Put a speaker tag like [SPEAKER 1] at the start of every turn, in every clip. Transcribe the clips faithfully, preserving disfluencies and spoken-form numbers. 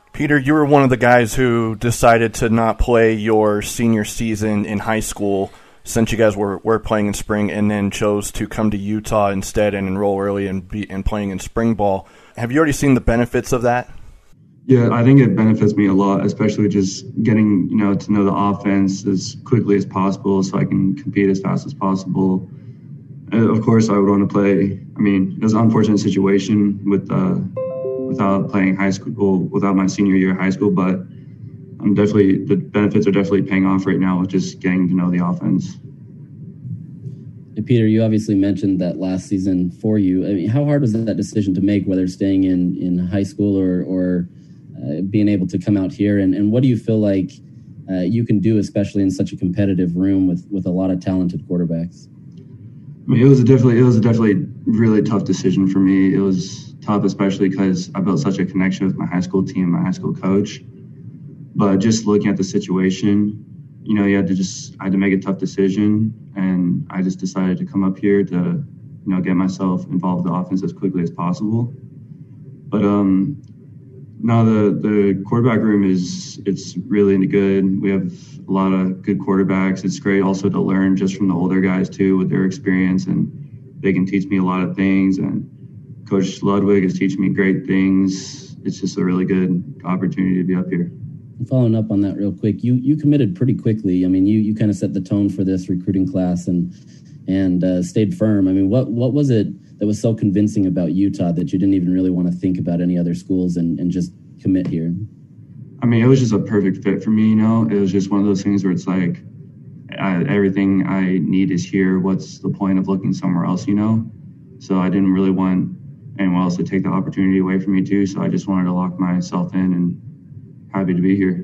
[SPEAKER 1] Peter, you were one of the guys who decided to not play your senior season in high school since you guys were, were playing in spring, and then chose to come to Utah instead and enroll early and be and playing in spring ball. Have you already seen the benefits of that?
[SPEAKER 2] Yeah, I think it benefits me a lot, especially just getting, you know, to know the offense as quickly as possible so I can compete as fast as possible. And of course, I would want to play. I mean, it was an unfortunate situation with uh, without playing high school, without my senior year of high school, but I'm definitely, the benefits are definitely paying off right now with just getting to know the offense.
[SPEAKER 3] And Peter, you obviously mentioned that last season for you. I mean, how hard was that decision to make, whether staying in, in high school or, or uh, being able to come out here? And, and what do you feel like uh, you can do, especially in such a competitive room with, with a lot of talented quarterbacks?
[SPEAKER 2] I mean, it was a definitely, it was a definitely really tough decision for me. It was tough, especially because I built such a connection with my high school team, my high school coach. But just looking at the situation, you know, you had to just, I had to make a tough decision, and I just decided to come up here to, you know, get myself involved with the offense as quickly as possible. But um, now the, the quarterback room is, it's really good. We have a lot of good quarterbacks. It's great also to learn just from the older guys too, with their experience, and they can teach me a lot of things. And Coach Ludwig is teaching me great things. It's just a really good opportunity to be up here.
[SPEAKER 3] Following up on that real quick, you you committed pretty quickly. I mean, you you kind of set the tone for this recruiting class and and uh, stayed firm. I mean, what what was it that was so convincing about Utah that you didn't even really want to think about any other schools and, and just commit here?
[SPEAKER 2] I mean, it was just a perfect fit for me, you know. It was just one of those things where it's like, I, everything I need is here. What's the point of looking somewhere else, you know? So I didn't really want anyone else to take the opportunity away from me too. So I just wanted to lock myself in, and happy to be here.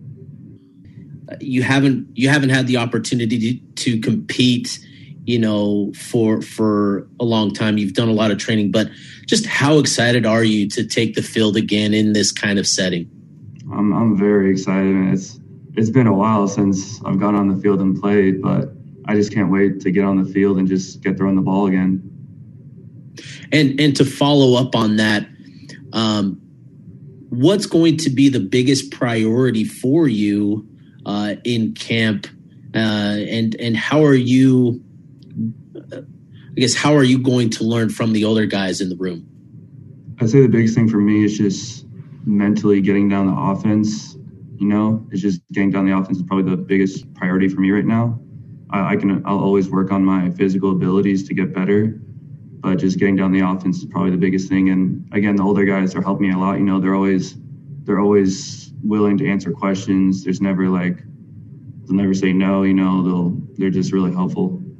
[SPEAKER 4] You haven't you haven't had the opportunity to, to compete, you know, for for a long time. You've done a lot of training, but just how excited are you to take the field again in this kind of setting?
[SPEAKER 2] I'm I'm very excited. It's it's been a while since I've gone on the field and played, but I just can't wait to get on the field and just get throwing the ball again.
[SPEAKER 4] And and to follow up on that, um, what's going to be the biggest priority for you uh, in camp, uh, and and how are you? I guess how are you going to learn from the older guys in the room?
[SPEAKER 2] I'd say the biggest thing for me is just mentally getting down the offense. You know, it's just getting down the offense is probably the biggest priority for me right now. I, I can I'll always work on my physical abilities to get better, but just getting down the offense is probably the biggest thing. And again, the older guys are helping me a lot. You know, they're always they're always willing to answer questions. There's never like they'll never say no. You know, they'll they're just really helpful.